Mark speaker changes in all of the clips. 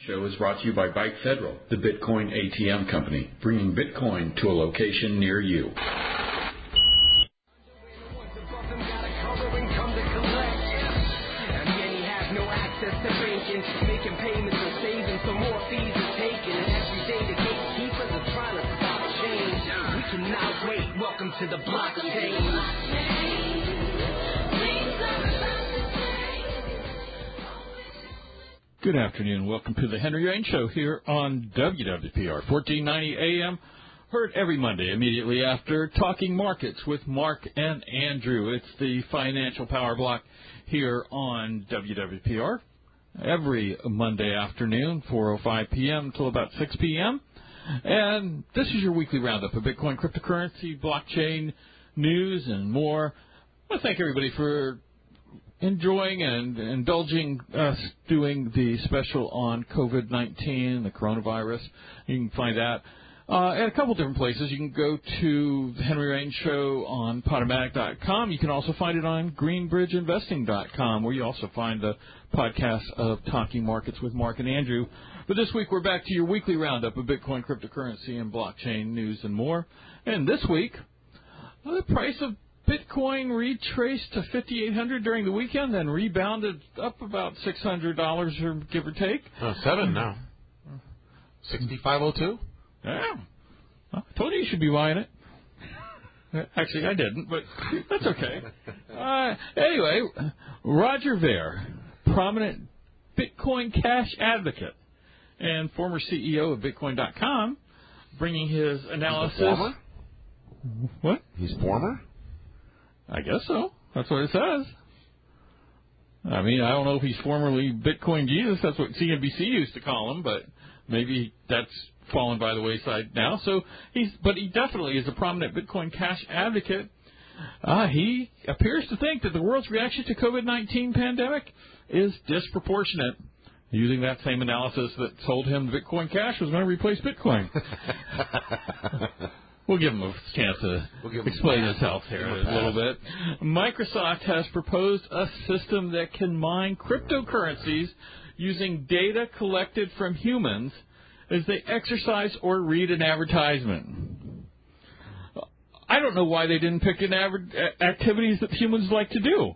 Speaker 1: Show is brought to you by Byte Federal, the Bitcoin ATM company, bringing Bitcoin to a location near you.
Speaker 2: Welcome to the blockchain.
Speaker 3: Good afternoon. Welcome to the Henry Rain Show here on WWPR 1490 AM. Heard every Monday immediately after Talking Markets with Mark and Andrew. It's the Financial Power Block here on WWPR. Every Monday afternoon, 4:05 p.m. till about 6 p.m. And this is your weekly roundup of Bitcoin, cryptocurrency, blockchain, news, and more. I want to thank everybody for enjoying and indulging us doing the special on COVID-19, the coronavirus. You can find that at a couple different places. You can go to the Henry Rain Show on Podomatic.com. You can also find it on GreenBridgeInvesting.com, where you also find the podcast of Talking Markets with Mark and Andrew. But this week we're back to your weekly roundup of Bitcoin, cryptocurrency, and blockchain news and more. And this week, the price of Bitcoin retraced to $5,800 during the weekend, then rebounded up about $600, or give or take.
Speaker 4: $7 now. 6502.
Speaker 3: Yeah, I told you should be buying it. Actually, I didn't, but that's okay. Anyway, Roger Ver, prominent Bitcoin Cash advocate and former CEO of Bitcoin.com, bringing his analysis.
Speaker 4: He's a former?
Speaker 3: What?
Speaker 4: He's former?
Speaker 3: I guess so. That's what it says. I mean, I don't know if he's formerly Bitcoin Jesus. That's what CNBC used to call him, but maybe that's fallen by the wayside now. So but he definitely is a prominent Bitcoin Cash advocate. He appears to think that the world's reaction to COVID-19 pandemic is disproportionate, using that same analysis that told him Bitcoin Cash was going to replace Bitcoin. We'll give him a chance to explain his health here a little bit. Microsoft has proposed a system that can mine cryptocurrencies using data collected from humans as they exercise or read an advertisement. I don't know why they didn't pick activities that humans like to do.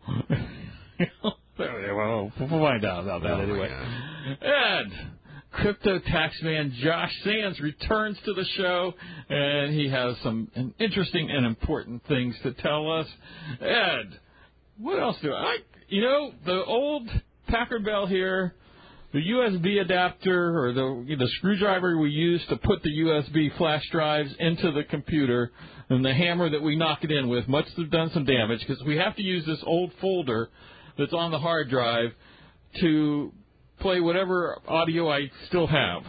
Speaker 3: Well, we'll find out about that anyway. And Crypto Taxman Josh Sands returns to the show, and he has some interesting and important things to tell us. Ed, what else do the old Packard Bell here, the USB adapter or the screwdriver we use to put the USB flash drives into the computer, and the hammer that we knock it in with must have done some damage, because we have to use this old folder that's on the hard drive to play whatever audio I still have.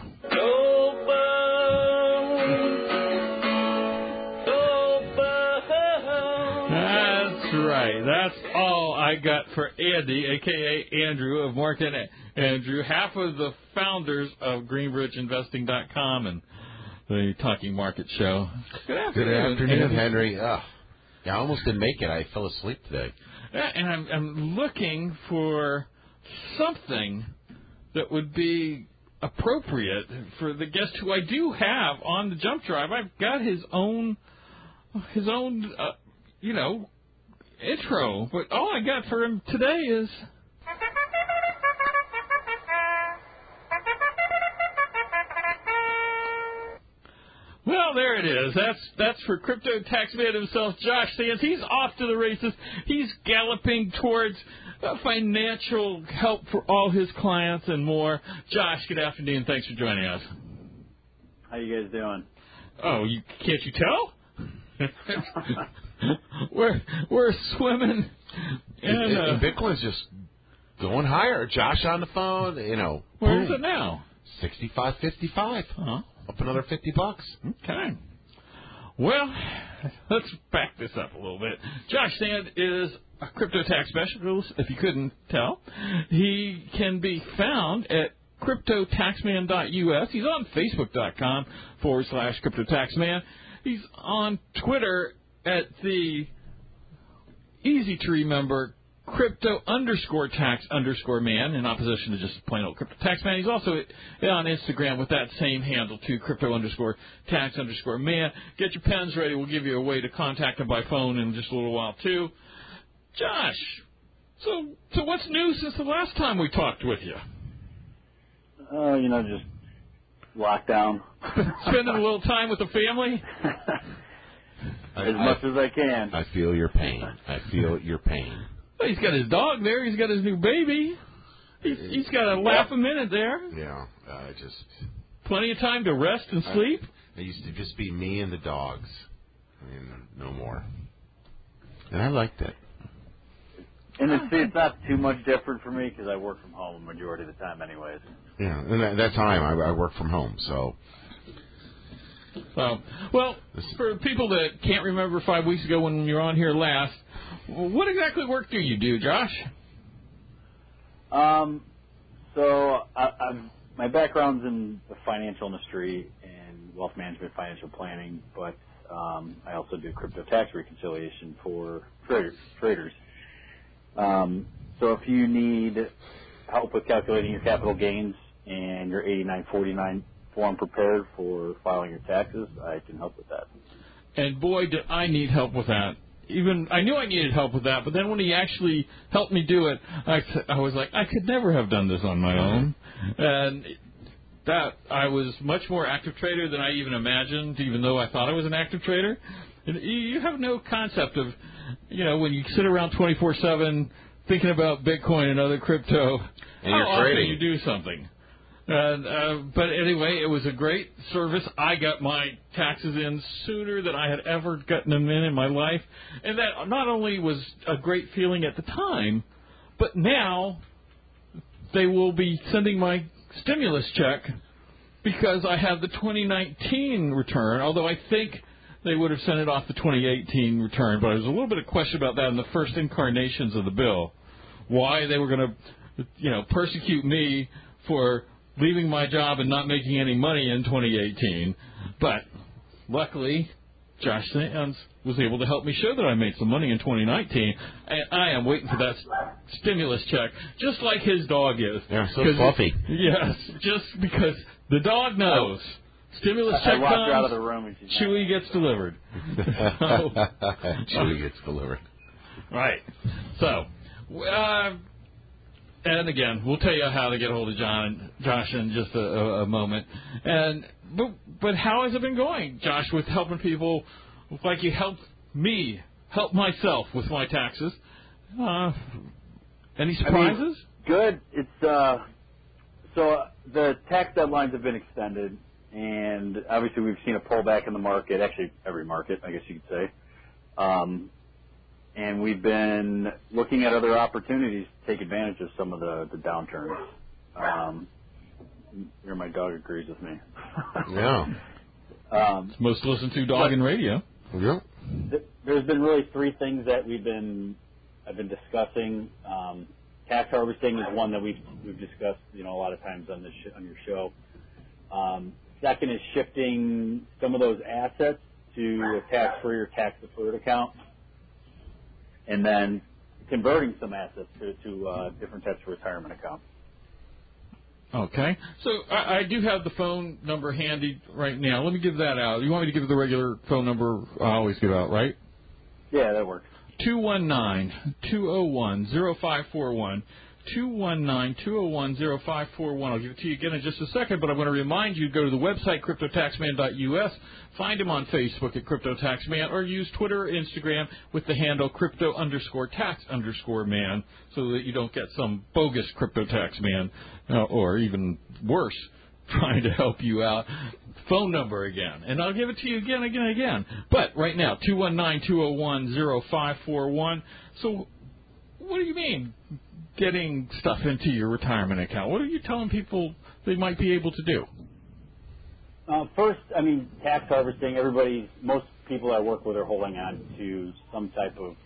Speaker 3: That's right. That's all I got for Andy, a.k.a. Andrew of Mark and Andrew, half of the founders of GreenBridgeInvesting.com and the Talking Market Show. Good afternoon,
Speaker 4: Henry. Yeah, I almost didn't make it. I fell asleep today.
Speaker 3: Yeah, and I'm looking for something that would be appropriate for the guest who I do have on the jump drive. I've got his own intro, but all I got for him today is. Well, there it is. That's for Crypto Taxman himself, Josh Sands. He's off to the races. He's galloping towards financial help for all his clients and more. Josh, good afternoon. Thanks for joining us.
Speaker 5: How you guys doing?
Speaker 3: Oh, can't you tell? we're swimming.
Speaker 4: And Bitcoin's just going higher. Josh on the phone,
Speaker 3: Where is it now?
Speaker 4: 65.55.
Speaker 3: Uh-huh.
Speaker 4: Up another $50.
Speaker 3: Okay. Well, let's back this up a little bit. Josh Sand is a crypto tax specialist, if you couldn't tell. He can be found at CryptoTaxman.us. He's on Facebook.com/CryptoTaxman. He's on Twitter at the easy-to-remember crypto_tax_man, in opposition to just plain old crypto tax man. He's also on Instagram with that same handle too, crypto_tax_man. Get your pens ready. We'll give you a way to contact him by phone in just a little while too. Josh, so what's new since the last time we talked with you?
Speaker 5: Just lockdown.
Speaker 3: Spending a little time with the family?
Speaker 5: As much as I can.
Speaker 4: I feel your pain.
Speaker 3: Well, he's got his dog there. He's got his new baby. He's got a laugh a minute there.
Speaker 4: Yeah,
Speaker 3: Plenty of time to rest and sleep.
Speaker 4: It used to just be me and the dogs. No more. And I liked it.
Speaker 5: And it's not too much different for me because I work from home a majority of the time anyways.
Speaker 4: Yeah, and that time I work from home, so.
Speaker 3: Well, for people that can't remember 5 weeks ago when you were on here last, what exactly work do you do, Josh?
Speaker 5: So my background's in the financial industry and wealth management, financial planning, but I also do crypto tax reconciliation for traders. So if you need help with calculating your capital gains and your 8949 form prepared for filing your taxes, I can help with that.
Speaker 3: And boy, did I need help with that. Even I knew I needed help with that, but then when he actually helped me do it, I was like, I could never have done this on my own. And that I was much more active trader than I even imagined, even though I thought I was an active trader. And you have no concept of, when you sit around 24/7 thinking about Bitcoin and other crypto,
Speaker 4: and
Speaker 3: how
Speaker 4: you're
Speaker 3: often
Speaker 4: trading.
Speaker 3: you do something. But anyway, it was a great service. I got my taxes in sooner than I had ever gotten them in my life. And that not only was a great feeling at the time, but now they will be sending my stimulus check because I have the 2019 return, although I think they would have sent it off the 2018 return. But there was a little bit of question about that in the first incarnations of the bill, why they were going to, persecute me for leaving my job and not making any money in 2018. But luckily, Josh Sands was able to help me show that I made some money in 2019. And I am waiting for that stimulus check, just like his dog is.
Speaker 4: Yeah, so fluffy.
Speaker 3: Yes, just because the dog knows. Stimulus check
Speaker 5: I walked
Speaker 3: comes,
Speaker 5: her out of the room and she's
Speaker 3: Chewy gets delivered.
Speaker 4: Chewy gets delivered.
Speaker 3: Right. So, and again, we'll tell you how to get a hold of Josh in just a moment. But how has it been going, Josh, with helping people like you helped me help myself with my taxes? Any surprises?
Speaker 5: Good. It's so the tax deadlines have been extended, and obviously we've seen a pullback in the market. Actually, every market, I guess you could say. And we've been looking at other opportunities to take advantage of some of the downturns. My dog agrees with me.
Speaker 4: Yeah.
Speaker 3: It's most listened to dog in radio.
Speaker 4: Yeah.
Speaker 5: There's been really three things that I've been discussing. Tax harvesting is one that we've discussed, a lot of times on your show. Second is shifting some of those assets to a tax-free or tax-deferred account, and then converting some assets to different types of retirement accounts.
Speaker 3: Okay. So I do have the phone number handy right now. Let me give that out. You want me to give the regular phone number I always give out, right?
Speaker 5: Yeah, that works.
Speaker 3: 219-201-0541. 219-201-0541. I'll give it to you again in just a second, but I'm going to remind you to go to the website, cryptotaxman.us, find him on Facebook at CryptoTaxMan, or use Twitter or Instagram with the handle crypto_tax_man, so that you don't get some bogus CryptoTaxman, or even worse, trying to help you out. Phone number again, and I'll give it to you again. But right now, 219-201-0541. So what do you mean getting stuff into your retirement account? What are you telling people they might be able to do?
Speaker 5: First, tax harvesting. Most people I work with are holding on to some type of,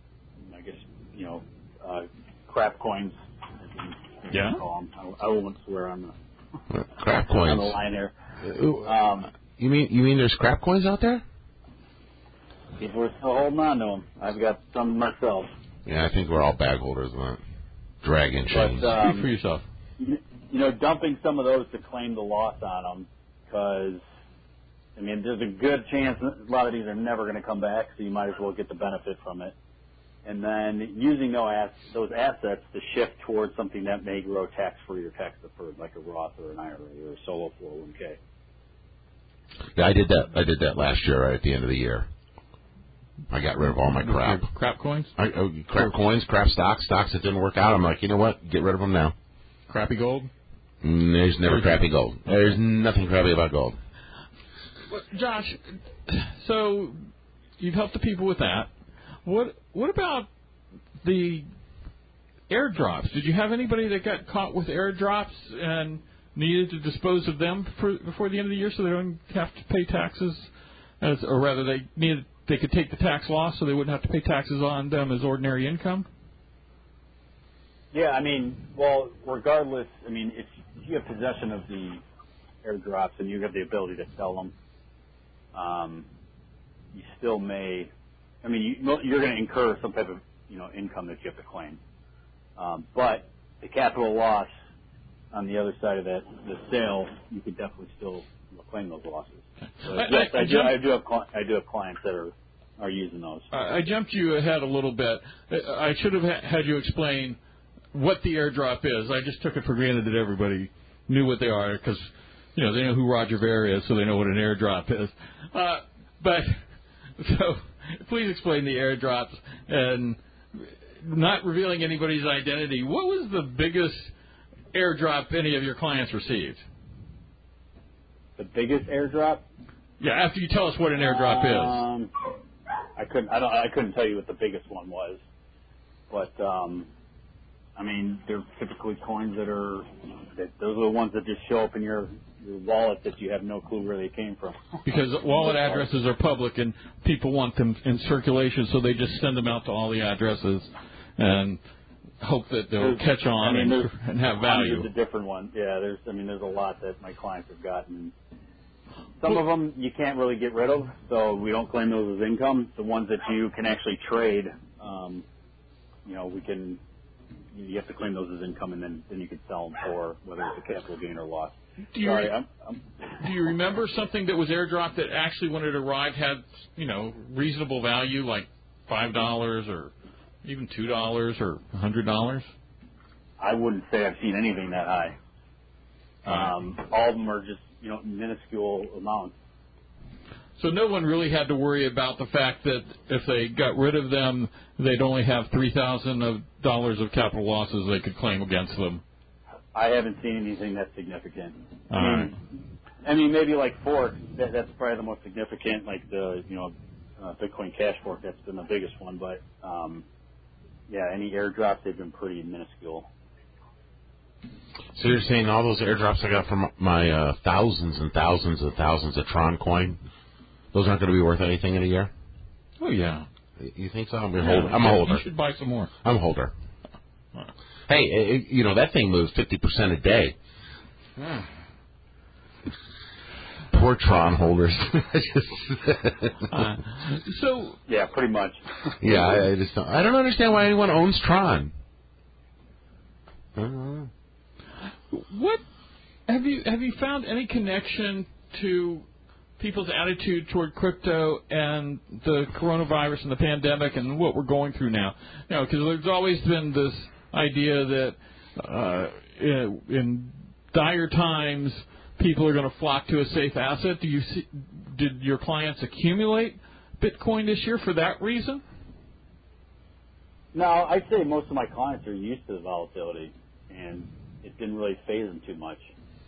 Speaker 5: crap coins.
Speaker 3: Yeah.
Speaker 5: Call them. I won't swear on
Speaker 4: Crap coins.
Speaker 5: on the line here.
Speaker 4: You mean there's crap coins out there?
Speaker 5: People are still holding on to them. I've got some myself.
Speaker 4: Yeah, I think we're all bag holders of that. Dragon chains.
Speaker 3: Speak for yourself.
Speaker 5: Dumping some of those to claim the loss on them, because, I mean, there's a good chance a lot of these are never going to come back, so you might as well get the benefit from it. And then using those assets to shift towards something that may grow tax-free or tax-deferred, like a Roth or an IRA or a solo 401k.
Speaker 4: Yeah, I did that last year right at the end of the year. I got rid of all my crap.
Speaker 3: Crap coins?
Speaker 4: Crap coins, crap stocks that didn't work out. I'm like, you know what? Get rid of them now.
Speaker 3: Crappy gold?
Speaker 4: There's never crappy gold. There's nothing crappy about gold.
Speaker 3: Well, Josh, so you've helped the people with that. What about the airdrops? Did you have anybody that got caught with airdrops and needed to dispose of them before the end of the year so they don't have to pay taxes, or rather they could take the tax loss so they wouldn't have to pay taxes on them as ordinary income?
Speaker 5: Yeah, I mean, well, regardless, I mean, if you have possession of the airdrops and you have the ability to sell them, you still may, I mean, you're going to incur some type of, income that you have to claim. But the capital loss on the other side of that, the sale, you could definitely still claim those losses. So, yes, I do have clients that are using those.
Speaker 3: I jumped you ahead a little bit. I should have had you explain what the airdrop is. I just took it for granted that everybody knew what they are because, they know who Roger Ver is, so they know what an airdrop is. But so please explain the airdrops and not revealing anybody's identity. What was the biggest airdrop any of your clients received?
Speaker 5: The biggest airdrop?
Speaker 3: Yeah, after you tell us what an airdrop is.
Speaker 5: I couldn't tell you what the biggest one was, but I mean, they're typically coins that those are the ones that just show up in your wallet that you have no clue where they came from. Because
Speaker 3: wallet addresses are public and people want them in circulation, so they just send them out to all the addresses and hope that they'll catch on and have value.
Speaker 5: There's a different one. Yeah, there's a lot that my clients have gotten. Some of them you can't really get rid of, so we don't claim those as income. The ones that you can actually trade, you have to claim those as income, and then you can sell them for whether it's a capital gain or loss.
Speaker 3: Do you remember something that was airdropped that actually, when it arrived, had reasonable value, like $5 or even $2 or $100?
Speaker 5: I wouldn't say I've seen anything that high. All of them are just minuscule amounts.
Speaker 3: So no one really had to worry about the fact that if they got rid of them, they'd only have $3,000 of capital losses they could claim against them.
Speaker 5: I haven't seen anything that's significant.
Speaker 3: I
Speaker 5: mean, maybe like Fork. That's probably the most significant. Like the Bitcoin Cash Fork. That's been the biggest one. But any airdrops, they've been pretty minuscule.
Speaker 4: So you're saying all those airdrops I got from my thousands and thousands and thousands of Tron coin, those aren't going to be worth anything in a year?
Speaker 3: Oh, yeah.
Speaker 4: You think so? I'm a holder.
Speaker 3: You should buy some more.
Speaker 4: I'm a holder. Hey, that thing moves 50% a day. Poor Tron holders.
Speaker 5: Yeah, pretty much.
Speaker 4: Yeah, I don't understand why anyone owns Tron.
Speaker 3: What have you found any connection to people's attitude toward crypto and the coronavirus and the pandemic and what we're going through now? Because there's always been this idea that in dire times people are going to flock to a safe asset. Did your clients accumulate Bitcoin this year for that reason?
Speaker 5: No, I'd say most of my clients are used to the volatility, and it didn't really faze them too much.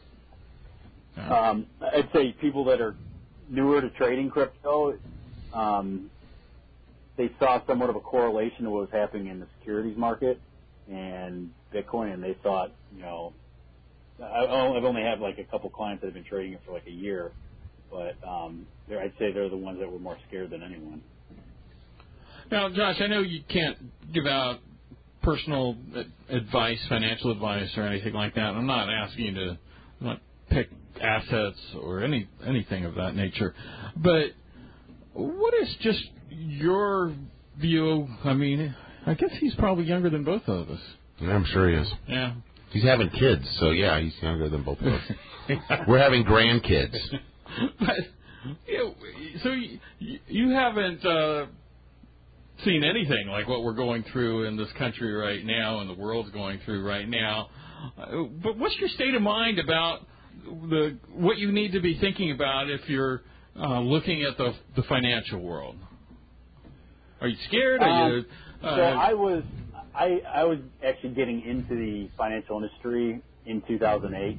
Speaker 5: I'd say people that are newer to trading crypto, they saw somewhat of a correlation to what was happening in the securities market and Bitcoin, and they thought, I've only had like a couple clients that have been trading it for like a year, but I'd say they're the ones that were more scared than anyone.
Speaker 3: Now, Josh, I know you can't give out personal advice, financial advice, or anything like that. I'm not asking you to pick assets or anything of that nature. But what is just your view? I mean, I guess he's probably younger than both of us.
Speaker 4: Yeah, I'm sure he is.
Speaker 3: Yeah.
Speaker 4: He's having kids, so yeah, he's younger than both of us. We're having grandkids.
Speaker 3: But so you haven't seen anything like what we're going through in this country right now and the world's going through right now. But what's your state of mind about what you need to be thinking about if you're looking at the financial world? Are you scared?
Speaker 5: So I was actually getting into the financial industry in 2008.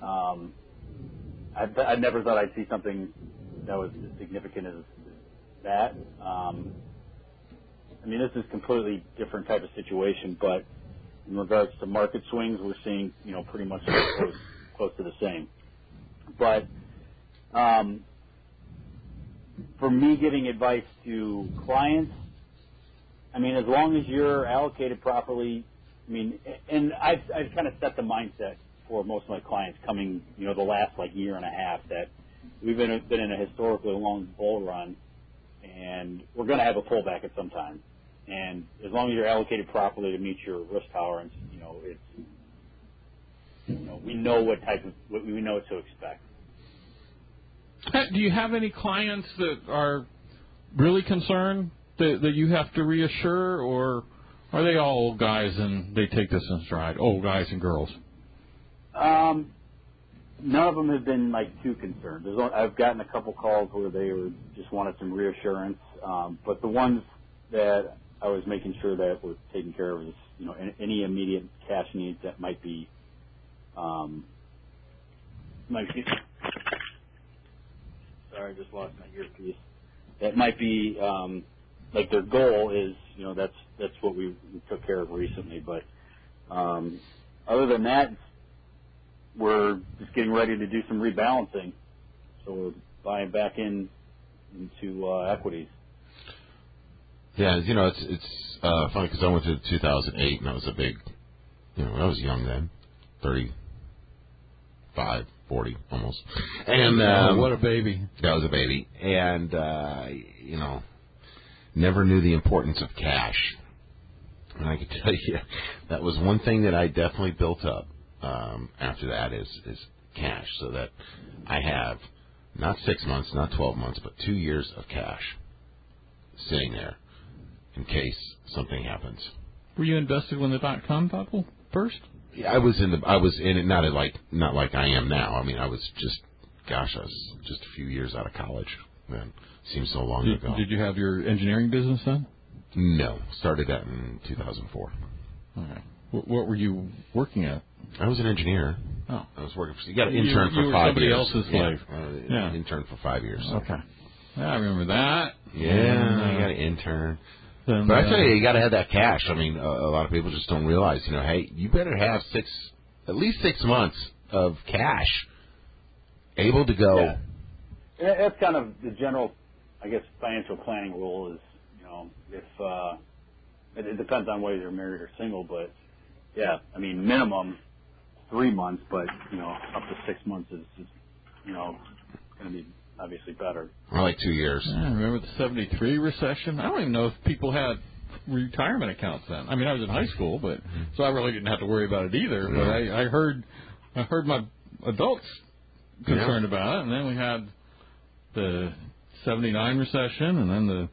Speaker 5: I never thought I'd see something that was as significant as that. I mean, this is a completely different type of situation, but in regards to market swings, we're seeing, pretty much close to the same. But for me giving advice to clients, I mean, as long as you're allocated properly, I mean, and I've kind of set the mindset for most of my clients coming, the last year and a half that we've been in a historically long bull run, and we're going to have a pullback at some time. And as long as you're allocated properly to meet your risk tolerance, we know what to expect.
Speaker 3: Do you have any clients that are really concerned that you have to reassure, or are they all old guys and they take this in stride? Old guys and girls.
Speaker 5: None of them have been too concerned. I've gotten a couple calls where they just wanted some reassurance, but the ones that I was making sure that were taken care of is any immediate cash needs that might be sorry, I just lost my earpiece. That might be their goal is that's what we took care of recently, but other than that, we're just getting ready to do some rebalancing. So we're buying back into equities.
Speaker 4: Yeah, it's funny because I went to 2008 and I was a big, I was young then, 35, 40 almost. And
Speaker 3: what a baby.
Speaker 4: That was a baby. And, never knew the importance of cash. And I can tell you, that was one thing that I definitely built up after that is cash, so that I have not 6 months, not 12 months, but 2 years of cash sitting there in case something happens.
Speaker 3: Were you invested when the .com bubble burst?
Speaker 4: Yeah, I was in it, not like I am now. I mean, I was just a few years out of college then. Seems so long ago.
Speaker 3: Did you have your engineering business then?
Speaker 4: No, started that in 2004.
Speaker 3: Okay. What were you working at?
Speaker 4: I was an engineer.
Speaker 3: Oh,
Speaker 4: I was working for. You got an intern for 5 years.
Speaker 3: Somebody else's slave.
Speaker 4: Yeah, intern for 5 years. So.
Speaker 3: Okay. Yeah, I remember that.
Speaker 4: Yeah, you got an intern. But I tell you got to have that cash. I mean, a lot of people just don't realize. Hey, you better have at least 6 months of cash able to go.
Speaker 5: Yeah. That's kind of the general, I guess, financial planning rule is, if it depends on whether you're married or single, but yeah, I mean, minimum 3 months, but up to 6 months is going to be obviously better.
Speaker 4: I like 2 years.
Speaker 3: Yeah, I remember the '73 recession. I don't even know if people had retirement accounts then. I mean, I was in high school, but so I really didn't have to worry about it either. But I heard my adults concerned about it, and then we had the '79 recession, and then the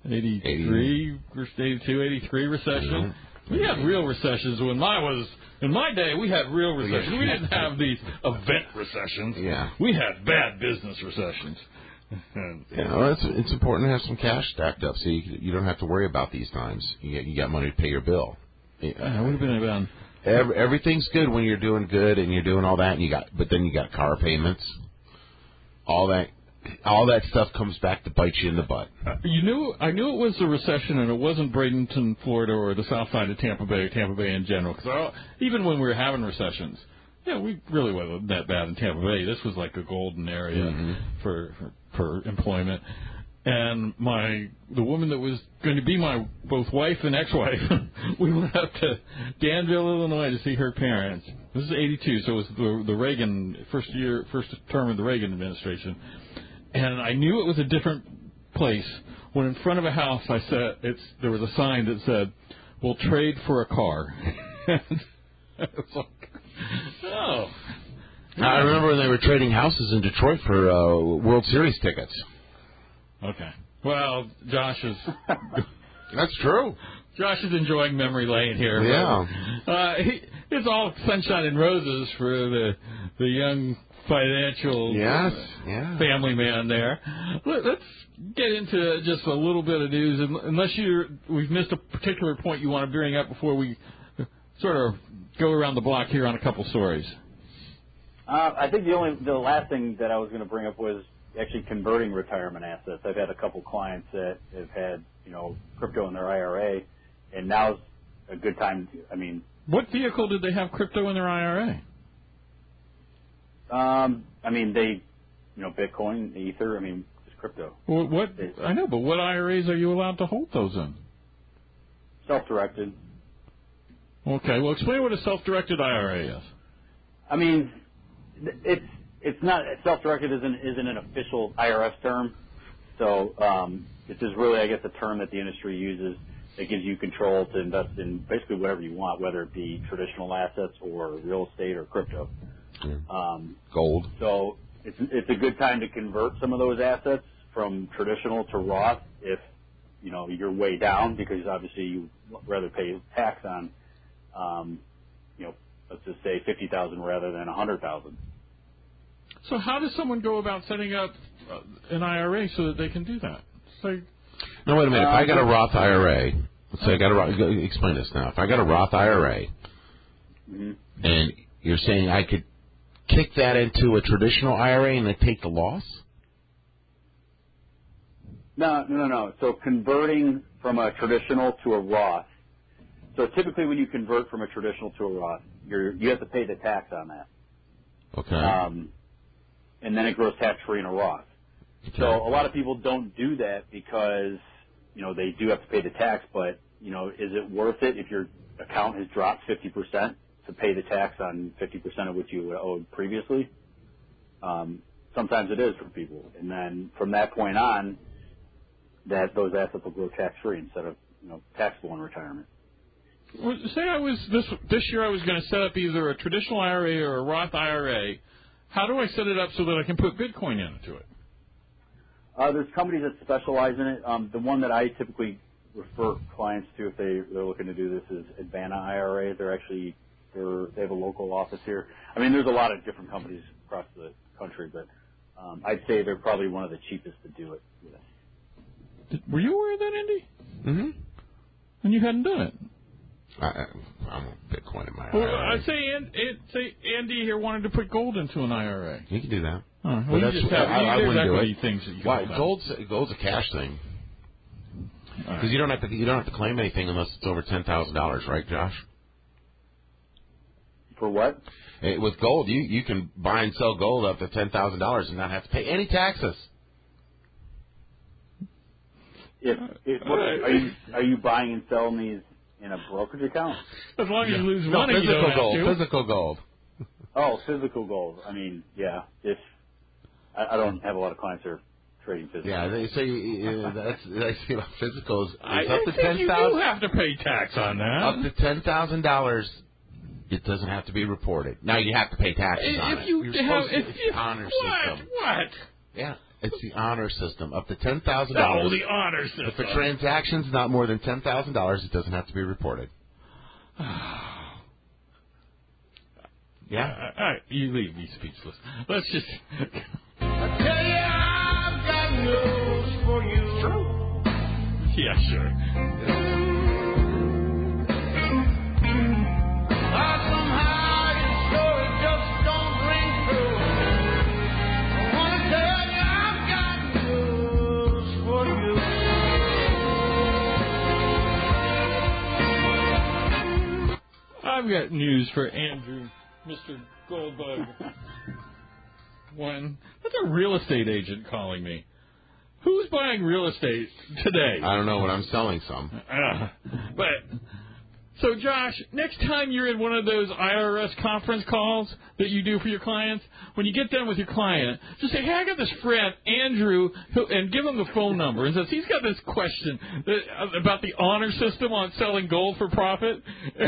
Speaker 3: 82, 83 recession. We had real recessions in my day. We had real recessions. We didn't have these event recessions.
Speaker 4: Yeah,
Speaker 3: we had bad business recessions.
Speaker 4: It's important to have some cash stacked up so you don't have to worry about these times. You got money to pay your bill.
Speaker 3: Yeah, would have been about.
Speaker 4: Everything's good when you're doing good and you're doing all that, but then you got car payments, all that stuff comes back to bite you in the butt.
Speaker 3: I knew it was a recession, and it wasn't Bradenton, Florida, or the south side of Tampa Bay in general. Because even when we were having recessions, we really wasn't that bad in Tampa Bay. This was like a golden area for employment. And the woman that was going to be my both wife and ex-wife, we went up to Danville, Illinois to see her parents. This is '82, so it was the Reagan first term of the Reagan administration. And I knew it was a different place when in front of a house there was a sign that said, will trade for a car. It's like, oh.
Speaker 4: I remember when they were trading houses in Detroit for World Series tickets.
Speaker 3: Okay. Well, Josh is...
Speaker 4: That's true.
Speaker 3: Josh is enjoying memory lane here.
Speaker 4: Yeah.
Speaker 3: It's all sunshine and roses for the young financial family man there. Let's get into just a little bit of news, unless we've missed a particular point you want to bring up before we sort of go around the block here on a couple stories.
Speaker 5: I think the last thing that I was going to bring up was actually converting retirement assets. I've had a couple clients that have had, crypto in their IRA, and now's a good time.
Speaker 3: What vehicle did they have crypto in their IRA?
Speaker 5: They, Bitcoin, Ether. Just crypto.
Speaker 3: What I know, but what IRAs are you allowed to hold those in?
Speaker 5: Self-directed.
Speaker 3: Okay, well, explain what a self-directed IRA is.
Speaker 5: It's not self-directed isn't an official IRS term, so it's just really, I guess, a term that the industry uses that gives you control to invest in basically whatever you want, whether it be traditional assets or real estate or crypto.
Speaker 4: Gold.
Speaker 5: So it's a good time to convert some of those assets from traditional to Roth if you're way down, because obviously you rather pay tax on let's just say $50,000 rather than $100,000.
Speaker 3: So how does someone go about setting up an IRA so that they can do that?
Speaker 4: No, wait a minute. If I got a Roth IRA, let's say explain this now. If I got a Roth IRA, and you're saying I could kick that into a traditional IRA and then take the loss?
Speaker 5: No. So converting from a traditional to a Roth. So typically when you convert from a traditional to a Roth, you have to pay the tax on that.
Speaker 4: Okay.
Speaker 5: And then it grows tax-free in a Roth.
Speaker 4: Okay.
Speaker 5: So a lot of people don't do that because, they do have to pay the tax, but, is it worth it if your account has dropped 50% to pay the tax on 50% of what you owed previously? Sometimes it is for people. And then from that point on, those assets will grow tax-free instead of, taxable in retirement.
Speaker 3: Well, say this year I was going to set up either a traditional IRA or a Roth IRA. How do I set it up so that I can put Bitcoin into it?
Speaker 5: There's companies that specialize in it. The one that I typically refer clients to if they're looking to do this is Advana IRA. They have a local office here. There's a lot of different companies across the country, but I'd say they're probably one of the cheapest to do it with.
Speaker 3: Were you aware of that, Andy?
Speaker 4: Mm-hmm.
Speaker 3: And you hadn't done it?
Speaker 4: I'm a Bitcoin in my
Speaker 3: Well,
Speaker 4: IRA.
Speaker 3: I'd say Andy here wanted to put gold into an IRA.
Speaker 4: You can do that.
Speaker 3: Well, I
Speaker 4: wouldn't do it.
Speaker 3: Things that you
Speaker 4: Why? Gold's a cash thing. Because
Speaker 3: right.
Speaker 4: you don't have to claim anything unless it's over $10,000, right, Josh?
Speaker 5: For what?
Speaker 4: With gold, you can buy and sell gold up to $10,000 and not have to pay any taxes.
Speaker 5: Are you buying and selling these in a brokerage account?
Speaker 3: As long as you lose money, you don't have to.
Speaker 4: Physical gold.
Speaker 5: Oh, physical gold. Yeah. If I don't have a lot of clients that are trading physical.
Speaker 4: Yeah, they say that's physicals.
Speaker 3: I
Speaker 4: up to
Speaker 3: think you do have to pay tax on that.
Speaker 4: Up to $10,000, it doesn't have to be reported. Now you have to pay taxes on it. It's the honor system.
Speaker 3: What?
Speaker 4: Yeah. It's the honor system. Up to $10,000.
Speaker 3: Oh, the honor system.
Speaker 4: If a transaction's not more than $10,000, it doesn't have to be reported. Yeah?
Speaker 3: All right, you leave me speechless. Let's just...
Speaker 2: I tell you, I've got news for you.
Speaker 3: Sure. Yeah, sure.
Speaker 2: Somehow your story just don't ring true. I want to tell you, I've got news for you.
Speaker 3: I've got news for Andrew, Mr. Goldbug. That's a real estate agent calling me. Who's buying real estate today?
Speaker 4: I don't know, but I'm selling some.
Speaker 3: But So, Josh, next time you're in one of those IRS conference calls that you do for your clients, when you get done with your client, just say, hey, I got this friend, Andrew, and give him the phone number. And says, he's got this question about the honor system on selling gold for profit.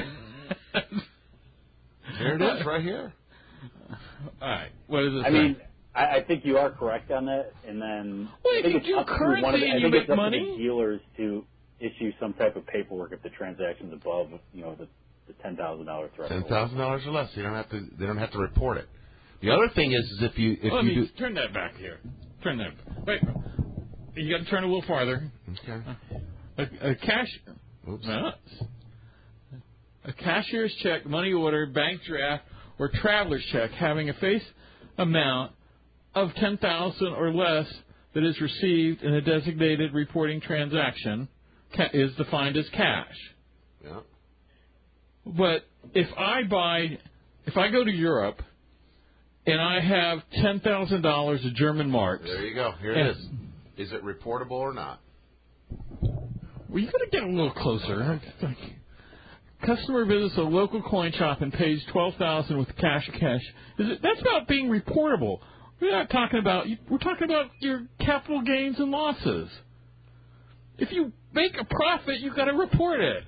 Speaker 4: There it is, right here.
Speaker 3: All right. What does it say?
Speaker 5: I mean, I think you are correct on that. And then
Speaker 3: Well,
Speaker 5: I think
Speaker 3: if you do
Speaker 5: it's up to
Speaker 3: currency and you make
Speaker 5: it's up
Speaker 3: money?
Speaker 5: to the dealers to issue some type of paperwork if the transaction's above, the $10,000 threshold.
Speaker 4: $10,000 or less. They don't have to report it. The other thing is if you do.
Speaker 3: Turn that back here. Turn that. Wait. You got to turn a little farther.
Speaker 4: Okay.
Speaker 3: A cash.
Speaker 4: Oops.
Speaker 3: No. A cashier's check, money order, bank draft, or traveler's check having a face amount of $10,000 or less that is received in a designated reporting transaction is defined as cash.
Speaker 4: Yeah.
Speaker 3: But if I go to Europe and I have $10,000 of German marks.
Speaker 4: There you go. Here it is. Is it reportable or not?
Speaker 3: Well, you got to get a little closer. Customer visits a local coin shop and pays $12,000 with cash. That's about being reportable. We're not talking about. We're talking about your capital gains and losses. If you make a profit, you've got to report it.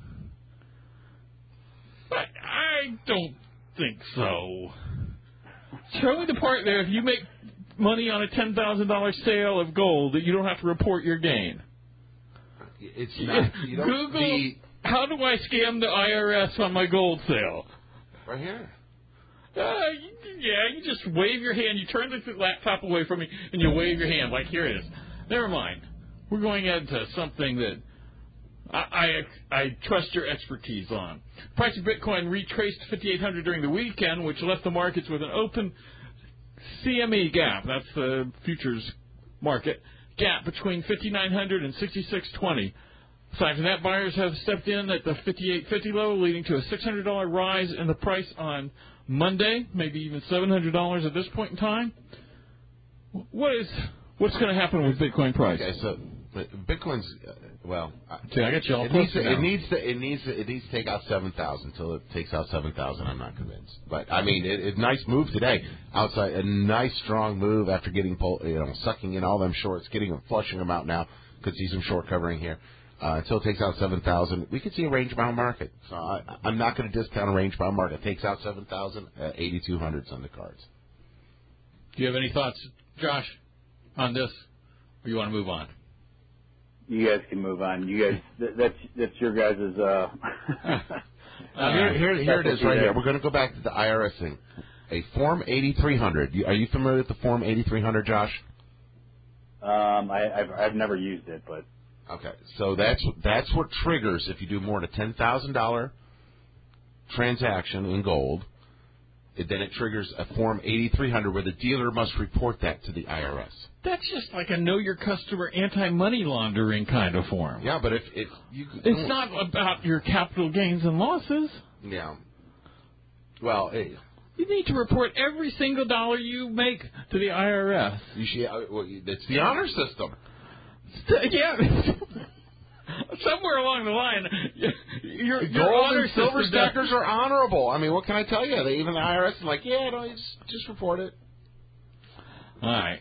Speaker 3: But I don't think so. Show me the part there. If you make money on a $10,000 sale of gold, that you don't have to report your gain.
Speaker 4: It's not. You don't
Speaker 3: Google. How do I scam the IRS on my gold sale?
Speaker 4: Right here.
Speaker 3: You just wave your hand. You turn the laptop away from me, and you wave your hand like, here it is. Never mind. We're going into something that I trust your expertise on. Price of Bitcoin retraced 5,800 during the weekend, which left the markets with an open CME gap. That's the futures market gap between 5,900 and 6,620. Aside from that, buyers have stepped in at the 58.50 level, leading to a $600 rise in the price on Monday, maybe even $700 at this point in time. What's going to happen with Bitcoin price?
Speaker 4: Okay, so Bitcoin's
Speaker 3: See, I got you all
Speaker 4: it needs to take out 7,000. Until it takes out 7,000, I'm not convinced. But I mean, it's a nice move today. Outside, a nice strong move after getting sucking in all them shorts, flushing them out now. Could see some short covering here. Until it takes out 7,000, we could see a range-bound market. So I'm not going to discount a range-bound market. It takes out 7,000, 8,200's on the cards.
Speaker 3: Do you have any thoughts, Josh, on this, or you want to move on?
Speaker 5: You guys can move on. You guys, that's your guys'.
Speaker 4: Here it is right here. We're going to go back to the IRS thing. A Form 8300. Are you familiar with the Form 8300, Josh?
Speaker 5: I've never used it, but.
Speaker 4: Okay, so that's what triggers if you do more than a $10,000 transaction in gold. Then it triggers a Form 8300 where the dealer must report that to the IRS.
Speaker 3: That's just like a know your customer anti-money laundering kind of form.
Speaker 4: Yeah, but
Speaker 3: it's not about your capital gains and losses.
Speaker 4: Yeah. Well,
Speaker 3: you need to report every single dollar you make to the IRS.
Speaker 4: You should. It's the honor system.
Speaker 3: Yeah. Somewhere along the line, your
Speaker 4: gold
Speaker 3: honor
Speaker 4: and silver
Speaker 3: system
Speaker 4: stackers are honorable. I mean, what can I tell you? Even the IRS is like, yeah, no, just report it.
Speaker 3: All right.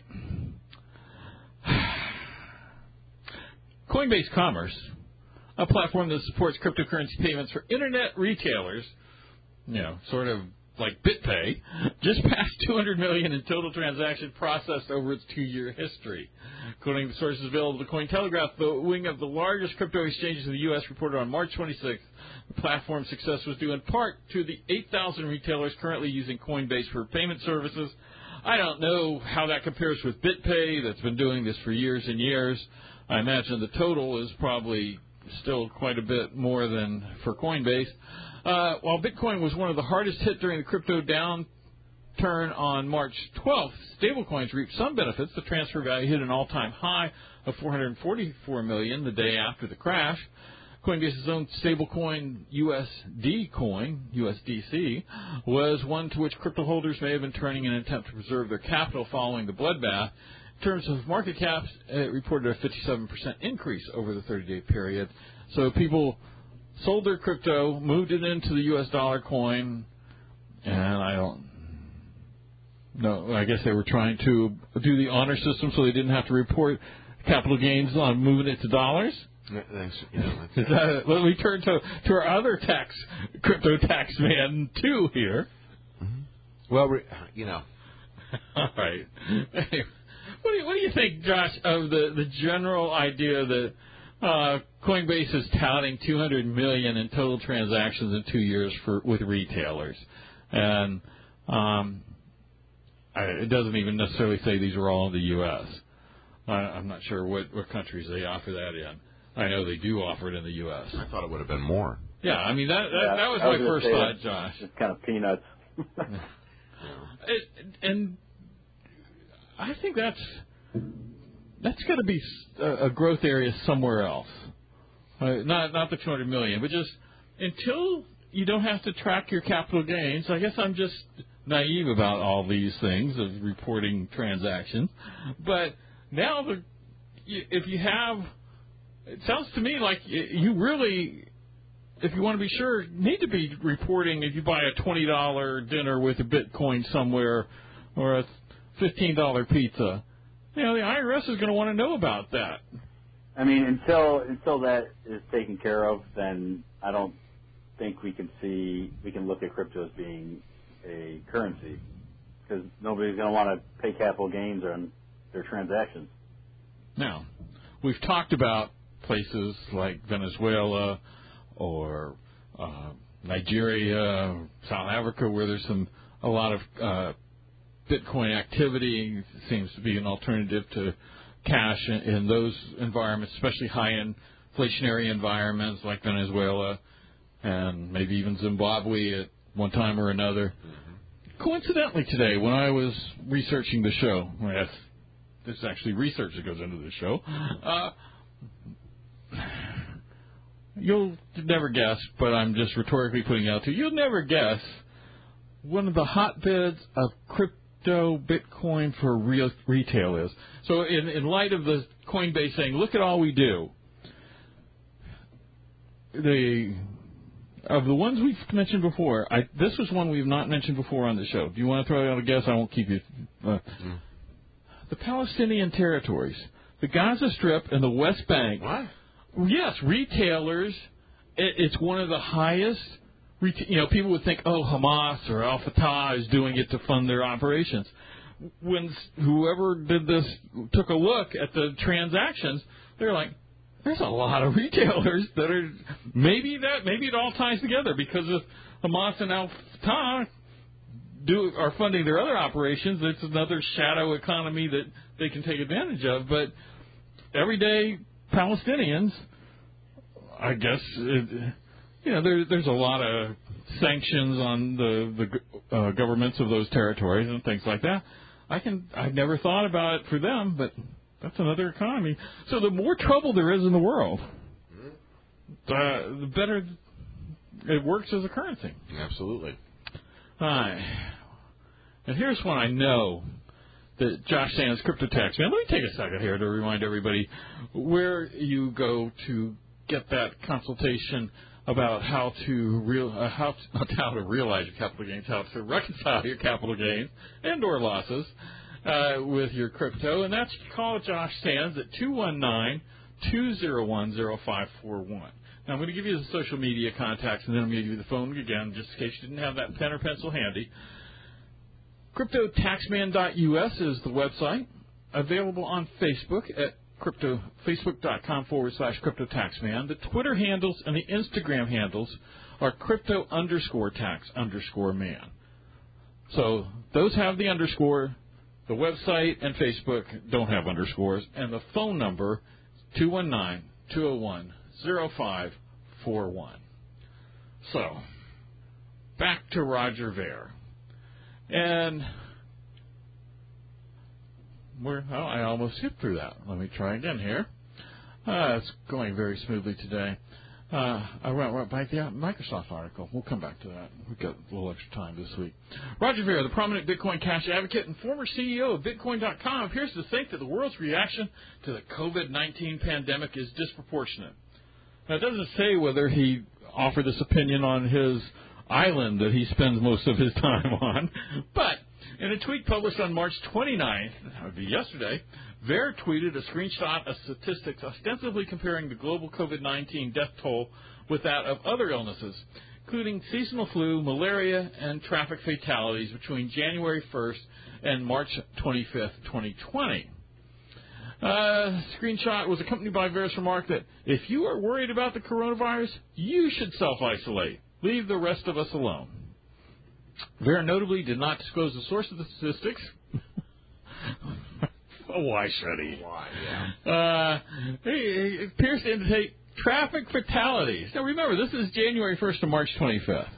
Speaker 3: Coinbase Commerce, a platform that supports cryptocurrency payments for internet retailers, sort of like BitPay, just passed 200 million in total transactions processed over its 2-year history. According to sources available to Cointelegraph, the wing of the largest crypto exchanges in the U.S. reported on March 26th the platform's success was due in part to the 8,000 retailers currently using Coinbase for payment services. I don't know how that compares with BitPay that's been doing this for years and years. I imagine the total is probably still quite a bit more than for Coinbase. While Bitcoin was one of the hardest hit during the crypto downturn on March 12th, stablecoins reaped some benefits. The transfer value hit an all-time high of $444 million the day after the crash. Coinbase's own stablecoin USD coin, USDC, was one to which crypto holders may have been turning in an attempt to preserve their capital following the bloodbath. In terms of market caps, it reported a 57% increase over the 30-day period. So people sold their crypto, moved it into the U.S. dollar coin, and I don't know. I guess they were trying to do the honor system so they didn't have to report capital gains on moving it to dollars. Let me turn to our other crypto tax man, too, here.
Speaker 4: Mm-hmm. Well,
Speaker 3: All right. What do you think, Josh, of the general idea that Coinbase is touting 200 million in total transactions in 2 years with retailers, and it doesn't even necessarily say these are all in the U.S. I'm not sure what countries they offer that in. I know they do offer it in the U.S.
Speaker 4: I thought it would have been more.
Speaker 3: Yeah, I mean that was my first thought, Josh.
Speaker 5: It's kind of peanuts.
Speaker 3: And I think that's going to be a growth area somewhere else. Not the 200 million, but just until you don't have to track your capital gains. I guess I'm just naive about all these things of reporting transactions. But now, if you have, it sounds to me like you really, if you want to be sure, need to be reporting if you buy a $20 dinner with a Bitcoin somewhere or a $15 pizza. The IRS is going to want to know about that.
Speaker 5: I mean, until that is taken care of, then I don't think we can look at crypto as being a currency, because nobody's going to want to pay capital gains on their transactions. Now,
Speaker 3: we've talked about places like Venezuela or Nigeria, South Africa, where there's a lot of Bitcoin activity. Seems to be an alternative to cash in those environments, especially high inflationary environments like Venezuela and maybe even Zimbabwe at one time or another. Mm-hmm. Coincidentally today, when I was researching the show, this is actually research that goes into the show, you'll never guess, but I'm just rhetorically putting it out to you, you'll never guess one of the hotbeds of crypto Bitcoin for retail is. So in light of the Coinbase saying, look at all we do, of the ones we've mentioned before, this was one we've not mentioned before on the show. Do you want to throw out a guess? I won't keep you. The Palestinian territories, the Gaza Strip and the West Bank.
Speaker 4: What?
Speaker 3: Yes, retailers. It's one of the highest. People would think, Hamas or Al Fatah is doing it to fund their operations. When whoever did this took a look at the transactions, they're like, there's a lot of retailers that are maybe it all ties together, because if Hamas and Al Fatah are funding their other operations, it's another shadow economy that they can take advantage of. But everyday Palestinians, I guess, there's a lot of sanctions on the governments of those territories and things like that. I've never thought about it for them, but that's another economy. So the more trouble there is in the world, the better it works as a currency.
Speaker 4: Absolutely.
Speaker 3: All right. And here's one I know that Josh Sands, Crypto Tax Man. Let me take a second here to remind everybody where you go to get that consultation about how to realize your capital gains, how to reconcile your capital gains and or losses with your crypto. And that's call Josh Sands at 219-201-0541. Now, I'm going to give you the social media contacts, and then I'm going to give you the phone again, just in case you didn't have that pen or pencil handy. CryptoTaxman.us is the website. Available on Facebook at Facebook.com/CryptoTaxman. The Twitter handles and the Instagram handles are Crypto_Tax_Man. So those have the underscore. The website and Facebook don't have underscores. And the phone number, 219-201-0541. So, back to Roger Ver. And I almost skipped through that. Let me try again here. It's going very smoothly today. I went right by the Microsoft article. We'll come back to that. We've got a little extra time this week. Roger Ver, the prominent Bitcoin Cash advocate and former CEO of Bitcoin.com, appears to think that the world's reaction to the COVID-19 pandemic is disproportionate. Now, it doesn't say whether he offer this opinion on his island that he spends most of his time on. But in a tweet published on March 29th, that would be yesterday, VAERS tweeted a screenshot of statistics ostensibly comparing the global COVID-19 death toll with that of other illnesses, including seasonal flu, malaria, and traffic fatalities between January 1st and March 25th, 2020. Screenshot was accompanied by VAERS' remark that if you are worried about the coronavirus, you should self-isolate. Leave the rest of us alone. VAERS notably did not disclose the source of the statistics. Why should he?
Speaker 4: Why, yeah.
Speaker 3: It appears to indicate traffic fatalities. Now, remember, this is January 1st to March 25th.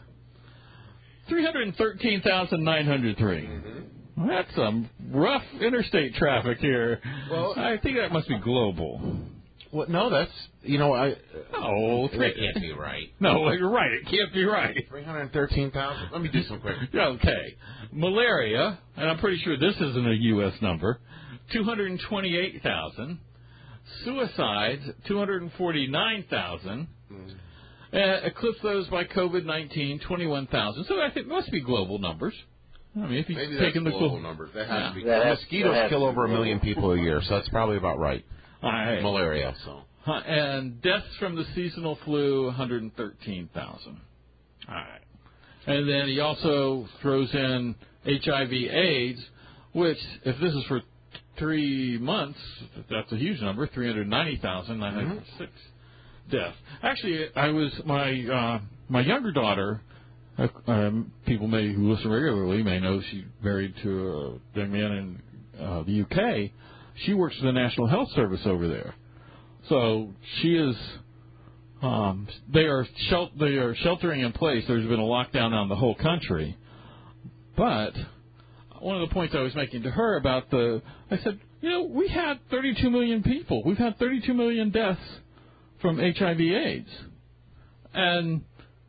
Speaker 3: 313,903. Mm-hmm. That's some rough interstate traffic here. Well, I think that must be global.
Speaker 4: Well, no, that's,
Speaker 3: that
Speaker 4: can't be right.
Speaker 3: No, you're right. It can't be right.
Speaker 4: 313,000. Let me do some quick.
Speaker 3: Okay. Malaria, and I'm pretty sure this isn't a U.S. number, 228,000. Suicides, 249,000. Eclipse those by COVID-19, 21,000. So I think it must be global numbers. I mean, if you've taken the global
Speaker 4: numbers, that has to be. Mosquitoes kill over 1 million people a year, so that's probably about right. Malaria, so.
Speaker 3: And deaths from the seasonal flu, 113,000. All right. And then he also throws in HIV/AIDS, which, if this is for 3 months, that's a huge number, 390,906 deaths. Actually, my younger daughter, people who listen regularly may know she's married to a young man in the UK. She works for the National Health Service over there. So she is, they are sheltering in place. There's been a lockdown on the whole country. But one of the points I was making to her I said, we had 32 million people. We've had 32 million deaths from HIV/AIDS. And